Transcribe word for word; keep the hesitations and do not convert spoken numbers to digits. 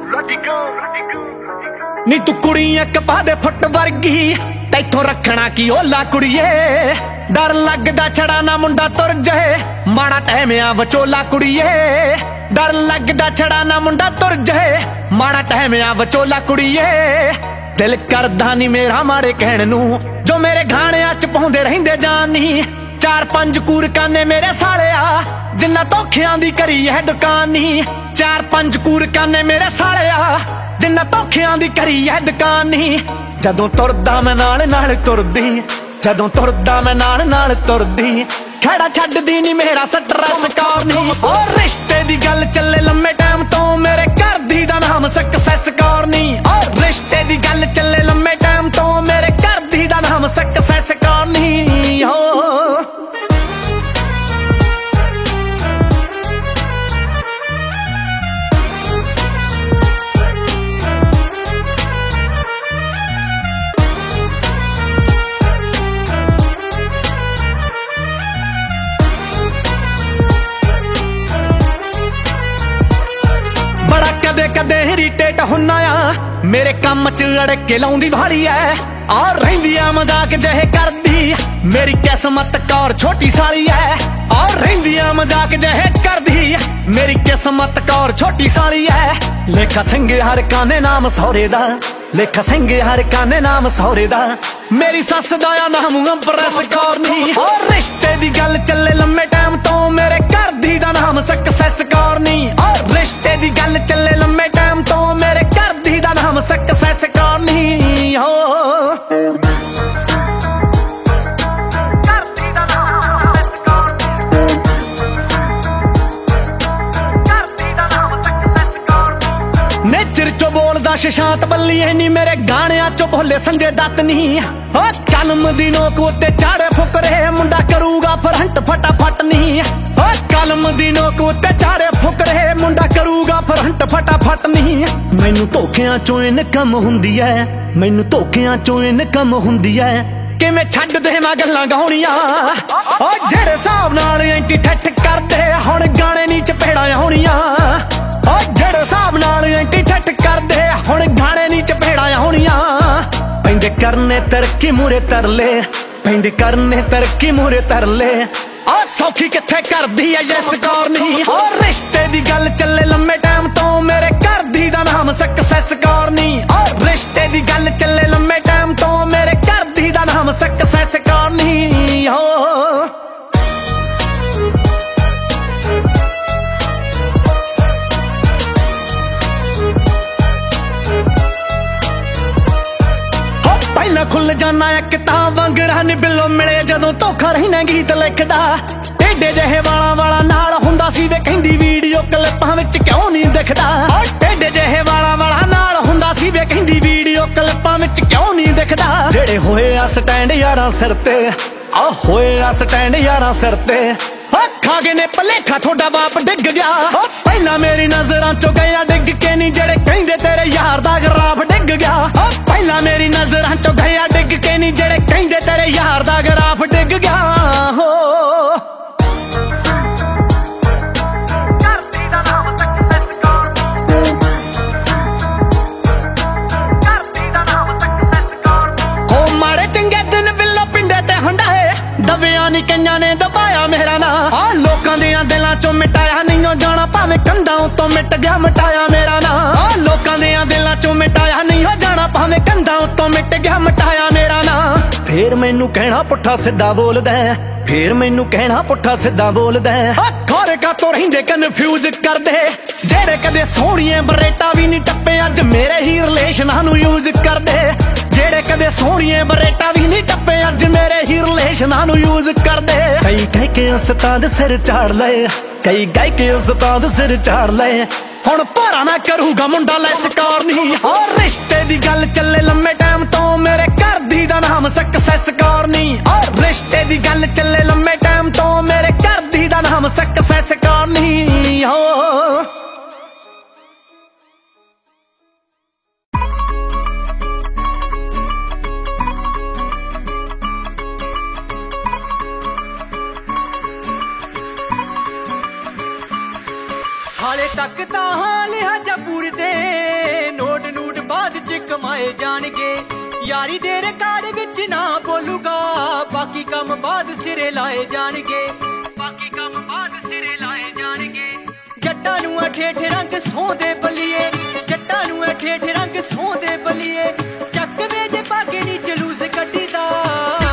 ਨੀ ਤੂੰ ਕੁੜੀ ਇੱਕ ਪਾ ਦੇ ਫੁੱਟ ਵਰਗੀ, ਤੈਥੋਂ ਰੱਖਣਾ ਕੀ ਓਲਾ ਕੁੜੀਏ। ਡਰ ਲੱਗਦਾ ਛੜਾ ਨਾ ਮੁੰਡਾ ਤੁਰ ਜਾਏ, ਮਾੜਾ ਟਾਈਮ ਆ ਵਿਚੋਲਾ ਕੁੜੀਏ। ਡਰ ਲੱਗਦਾ ਛੜਾ ਨਾ ਮੁੰਡਾ ਤੁਰ ਜਾਏ, ਮਾੜਾ ਟਾਈਮ ਆ ਵਿਚੋਲਾ ਕੁੜੀਏ। ਦਿਲ ਕਰਦਾ ਨੀ ਮੇਰਾ ਮਾੜੇ ਕਹਿਣ ਨੂੰ, ਜੋ ਮੇਰੇ ਗਾਣਿਆਂ ਚ ਪਾਉਂਦੇ ਰਹਿੰਦੇ ਜਾਨੀ। ਚਾਰ ਪੰਜ ਕੂਰਕਾਨੇ ਮੇਰੇ ਸਾਲਿਆ, ਜਿੰਨਾ ਧੋਖਿਆਂ ਦੀ ਕਰੀ ਹੈ ਦੁਕਾਨੀ। ਚਾਰ ਪੰਜ ਕੂਰਕਾਨੇ ਮੇਰੇ ਸਾਲਿਆ, ਜਿੰਨਾ ਧੋਖਿਆਂ ਦੀ ਕਰੀ ਹੈ ਦੁਕਾਨੀ। ਜਦੋਂ ਤੁਰਦਾ ਮੈਂ ਨਾਲ ਨਾਲ ਤੁਰਦੀ, ਜਦੋਂ ਤੁਰਦਾ ਮੈਂ ਨਾਲ ਨਾਲ ਤੁਰਦੀ। ਖੜਾ ਛੱਡਦੀ ਨੀ ਮੇਰਾ ਸਟਰੈਸ ਕਰਨੀ। ਔਰ ਰਿਸ਼ਤੇ ਦੀ ਗੱਲ ਚੱਲੇ ਲੰਮੇ ਟਾਈਮ ਤੋਂ, ਮੇਰੇ ਘਰ ਦੀ ਦਾ ਨਾਮ ਸਕਸੈਸ ਕਰਨੀ। ਔਰ ਰਿਸ਼ਤੇ ਦੀ ਗੱਲ ਚੱਲੇ ਲੰਮੇ ਟਾਈਮ ਤੋਂ, ਮੇਰੇ ਘਰ ਦੀ ਦਾ ਨਾਮ ਸਕਸੈਸ ਕਰਨੀ। ਹੋ ਕਦੇ ਕਦੇ ਇਰੀਟੇਟ ਹੁੰਨਾ ਆ, ਮੇਰੇ ਕੰਮ ਚ ਅੜਕ ਕੇ ਲਾਉਂਦੀ ਵਾਲੀ ਐ। ਆ ਰਹਿੰਦੀ ਆ ਮਜ਼ਾਕ ਜਿਹੇ ਕਰਦੀ, ਮੇਰੀ ਕਿਸਮਤ ਕੌਰ ਛੋਟੀ ਸਾਲੀ ਐ। ਆ ਰਹਿੰਦੀ ਆ ਮਜ਼ਾਕ ਜਿਹੇ ਕਰਦੀ, ਮੇਰੀ ਕਿਸਮਤ ਕੌਰ ਛੋਟੀ ਸਾਲੀ ਐ। ਲੇਖਾ ਸਿੰਘ ਹਰ ਕਾਨੇ ਨਾਮ ਸਹੁਰੇ ਦਾ, ਲੇਖਾ ਸਿੰਘ ਹਰ ਕਾਨੇ ਨਾਮ ਸਹੁਰੇ ਦਾ। ਮੇਰੀ ਸੱਸ ਦਾ ਆ ਨਾਮ ਅੰਪ੍ਰੈਸ ਕੌਰ ਨੀ। ਔਰ ਰਿਸ਼ਤੇ ਦੀ ਗੱਲ ਚੱਲੇ ਲੰਮੇ ਟਾਈਮ ਤੋਂ, ਮੇਰੇ ਘਰ ਦੀ ਦਾ ਨਾਮ ਸਕਸੈਸ ਕੌਰ ਨੀ। ਔਰ ਰਿਸ਼ਤੇ ਦੀ ਗੱਲ ਚੱਲੇ ਲੰਮੇ ਟਾਈਮ ਤੋਂ, ਮੇਰੇ ਘਰ ਦੀ ਦਾ ਨਾਮ ਸਕਸੈਸ ਕੌਰ ਨੀ। ਹੋ ਨੇਚਰ ਚੋਂ ਬੋਲਦਾ ਸ਼ਸ਼ਾਂਤ ਬੱਲੀਏ ਨੀ, ਮੇਰੇ ਗਾਣਿਆਂ ਚੋਂ ਬੋਲੇ ਸੰਜੇ ਦੱਤ ਨੀ। ਹੋ ਕਲਮ ਦੀ ਨੋਕ ਉੱਤੇ ਚਾੜੇ ਫੁਕਰੇ, ਮੁੰਡਾ ਕਰੂਗਾ ਫਰੰਟ ਫਟਾਫਟ ਨੀ। ਹੋ ਕਲਮ ਦੀ ਨੋਕ ਉੱਤੇ ਚਾੜੇ ਫੁਕਰੇ, ਮੁੰਡਾ ਕਰੂਗਾ ਫਰੰਟ ਫਟਾਫਟ ਨੀ। ਮੈਨੂੰ ਧੋਖਿਆਂ ਚੋਂ ਇਨਕਮ ਹੁੰਦੀ ਐ, ਮੈਨੂੰ ਧੋਖਿਆਂ ਚੋਂ ਇਨਕਮ ਹੁੰਦੀ ਐ। ਕਿਵੇਂ ਛੱਡ ਦੇਵਾਂ ਗੱਲਾਂ ਗਾਉਣੀਆਂ, ਓ ਜਿਹੜੇ ਹਿਸਾਬ ਨਾਲ ਐਂਟੀ ਠੱਠ ਕਰਦੇ, ਹੁਣ ਗਾਣੇ ਨੀ ਚਪੇੜਾਂ ਆਉਣੀਆਂ। ਓ ਜਿਹੜੇ ਹਿਸਾਬ ਨਾਲ ਐਂਟੀ ਠੱਠ ਕਰਦੇ, ਹੁਣ ਗਾਣੇ ਨੀ ਚਪੇੜਾਂ ਆਉਣੀਆਂ। ਪੈਂਦੇ ਕਰਨੇ ਤਰੱਕੀ ਮੂਰੇ ਤਰਲੇ, ਪੈਂਦੇ ਕਰਨੇ ਤਰੱਕੀ ਮੂਰੇ ਤਰਲੇ। ਆ ਸੌਖੀ ਕਿੱਥੇ ਕਰਦੀ ਐ ਯੈਸ ਕੌਰ ਨੀ। ਔਰ ਰਿਸ਼ਤੇ ਦੀ ਗੱਲ ਚੱਲੇ ਲੰਮੇ ਟਾਈਮ ਤੋਂ, ਮੇਰੇ ਘਰ ਦੀ ਦਾ ਨਾਮ ਸਕਸੈਸ ਕੌਰ ਨੀ। ਔਰ ਰਿਸ਼ਤੇ ਦੀ ਗੱਲ ਚੱਲੇ ਲੰਮੇ ਟਾਈਮ ਤੋਂ, ਮੇਰੇ ਘਰ ਦੀ ਦਾ ਨਾਮ ਸਕਸੈਸ ਕੌਰ ਨੀ। ਹੋ ਪਹਿਲਾਂ ਖੁੱਲ ਜਾਣਾ ਇੱਕ ਤਾਂ ਵਾਂਗਰਾਂ ਨੀ, ਬਿੱਲੋ ਮਿਲੇ ਜਦੋਂ ਧੋਖਾ ਰਹਿਣਾ ਗੀਤ ਲਿਖਦਾ। ਟੇਡੇ ਜਿਹੇ ਵਾਲਾਂ ਵਾਲਾ ਨਾਲ ਹੁੰਦਾ ਸੀ ਵੇ, ਕਹਿੰਦੀ ਵੀਡੀਓ ਕਲਿੱਪਾਂ ਵਿੱਚ ਕਿਉਂ ਨਹੀਂ ਦਿਖਦਾ। ਟੇਡੇ ਜਿਹੇ ਵਾਲਾਂ ਵਾਲਾ ਨਾਲ ਹੁੰਦਾ ਸੀ ਵੇ, ਕਹਿੰਦੀ ਵੀਡੀਓ ਕਲਿੱਪਾਂ ਵਿੱਚ ਕਿਉਂ ਨਹੀਂ ਦਿਖਦਾ। ਜਿਹੜੇ ਹੋਏ ਆ ਸਟੈਂਡ ਯਾਰਾਂ ਸਿਰ ਤੇ, ਆ ਹੋਏ ਆ ਸਟੈਂਡ ਯਾਰਾਂ ਸਿਰ ਤੇ। ਖਾ ਗਏ ਨੇ ਭਲੇਖਾ ਤੁਹਾਡਾ ਬਾਪ ਡਿੱਗ ਗਿਆ। ਪਹਿਲਾਂ ਮੇਰੀ ਨਜ਼ਰਾਂ ਚੋਂ ਗਿਆ ਡਿੱਗ ਕੇ ਨੀ, ਜਿਹੜੇ ਕਹਿੰਦੇ ਤੇਰੇ ਯਾਰ ਦਾ ਗਰਾਫ ਡਿੱਗ ਗਿਆ। ਪਹਿਲਾਂ ਮੇਰੀ ਨਜ਼ਰਾਂ ਚੋਂ ਗਿਆ ਡਿੱਗ ਕੇ ਨੀ, ਜਿਹੜੇ ਕਹਿੰਦੇ ਤੇਰੇ ਯਾਰ ਦਾ ਗਰਾਫ ਡਿੱਗ ਗਿਆ। ਹੋ ਮਾੜੇ ਚੰਗੇ ਦਿਨ ਬਿੱਲੋ ਪਿੰਡੇ ਤੇ ਹੰਡਾਏ, ਦਬਿਆਂ ਨੀ ਕਈਆਂ ਨੇ ਦਬਾਇਆ ਮੇਰਾ ਨਾਂ। ਆ ਲੋਕਾਂ ਦੀਆਂ ਦਿਲਾਂ ਚੋਂ ਮਿਟਾਇਆ ਨਹੀਂਓ ਜਾਣਾ, ਭਾਵੇਂ ਕੰਧਾਂ ਉੱਤੋਂ ਮਿਟ ਗਿਆ ਮਿਟਾਇਆ ਮੇਰਾ ਨਾਂ। ਆ ਲੋਕਾਂ ਦੀਆਂ ਦਿਲਾਂ ਚੋਂ ਮਿਟਾਇਆ ਨਹੀਂਓ ਜਾਣਾ, ਭਾਵੇਂ ਕੰਧਾਂ ਉੱਤੋਂ ਮਿਟ ਗਿਆ ਮਿਟਾਇਆ ਮੇਰਾ ਨਾਂ। ਫੇਰ ਮੈਨੂੰ ਕਹਿਣਾ ਪੁੱਠਾ ਸਿੱਧਾ ਬੋਲਦਾ, ਫੇਰ ਮੈਨੂੰ ਕਹਿਣਾ ਪੁੱਠਾ ਸਿੱਧਾ ਬੋਲਦਾ। ਖੋਰੇ ਕਾਤੋਂ ਰਹਿੰਦੇ ਕਨਫਿਊਜ਼ ਕਰਦੇ, ਜਿਹੜੇ ਕਦੇ ਸੋਹਣੀਏ ਬਰੇਟਾ ਵੀ ਨਹੀਂ ਟੱਪੇ, ਅੱਜ ਮੇਰੇ ਹੀ ਰਿਲੇਸ਼ਨਾਂ ਨੂੰ ਯੂਜ਼ ਕਰਦੇ। ਜਿਹੜੇ ਕਦੇ ਸੋਹਣੀਏ ਬਰੇਟਾ ਵੀ ਨਹੀਂ ਟੱਪੇ, ਅੱਜ ਮੇਰੇ ਹੀ ਰਿਲੇਸ਼ਨਾਂ ਨੂੰ ਯੂਜ਼ ਕਰਦੇ। ਕਈ ਕਹਿ ਕੇ ਉਸਤਾਦ ਸਿਰ ਝਾੜ ਲਏ, ਕਈ ਕਹਿ ਕੇ ਉਸਤਾਦ ਸਿਰ ਝਾੜ ਲਏ। ਹੁਣ ਭਾਰਾ ਨਾ ਕਰੂਗਾ ਮੁੰਡਾ ਲੈਸ ਕੌਰ ਨੀ। ਔਰ ਰਿਸ਼ਤੇ ਦੀ ਗੱਲ ਚੱਲੇ ਲੰਮੇ ਟਾਈਮ ਤੋਂ, ਮੇਰੇ ਘਰ ਦੀ ਦਾ ਨਾਮ ਸਕਸੈਸ ਕੌਰ ਨੀ। ਔਰ ਰਿਸ਼ਤੇ ਦੀ ਗੱਲ ਚੱਲੇ ਲੰਮੇ ਟਾਈਮ ਤੋਂ, ਮੇਰੇ ਘਰ ਦੀ ਦਾ ਨਾਮ ਸਕਸੈਸ ਕੌਰ ਨੀ। ਹੋ ਹਾਲੇ ਤੱਕ ਤਾਂ ਹਾਂ ਲਿਹਾਜ਼ਾ ਪੂਰਦੇ ਨੋਟ ਨੂਟ ਬਾਅਦ ਚ ਕਮਾਏ ਜਾਣਗੇ ਯਾਰੀ ਦੇ ਰਿਕਾਰਡ ਵਿੱਚ ਨਾ ਬੋਲੂਗਾ ਬਾਕੀ ਕੰਮ ਬਾਅਦ ਸਿਰੇ ਲਾਏ ਜਾਣਗੇ ਬਾਕੀ ਕੰਮ ਬਾਅਦ ਸਿਰੇ ਲਾਏ ਜਾਣਗੇ ਜੱਟਾਂ ਨੂੰ ਐ ਠੇਠ ਰੰਗ ਸੋਹਦੇ ਬੱਲੀਏ ਜੱਟਾਂ ਨੂੰ ਐ ਠੇਠ ਰੰਗ ਸੋਹਦੇ ਬੱਲੀਏ ਚੱਕ ਵੇ ਜੇ ਪਾ ਕੇ ਨੀ ਜਲੂਸ ਕੱਢੀਦਾ